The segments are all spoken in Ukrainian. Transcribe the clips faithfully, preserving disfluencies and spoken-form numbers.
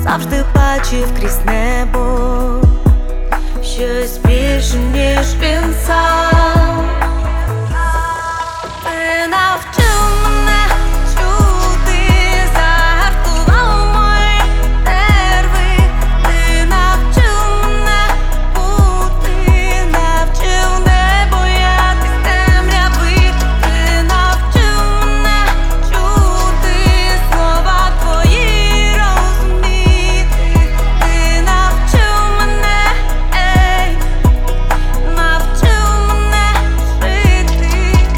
завжди бачив крізь небо щось більше, ніж він сам. Ти навчив мене чути, загартував мої нерви. Ти навчив мене бути, навчив не боятись темряви. Ти навчив мене чути слова твої, розуміти. Ти навчив мене, ей, навчив мене жити.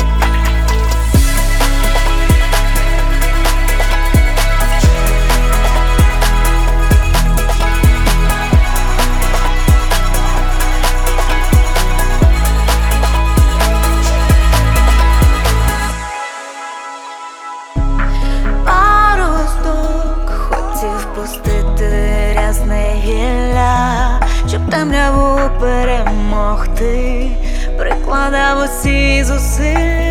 Паросток хотів пустити рясне гілля, щоб темряву перемогти, прикладав усі зусилля.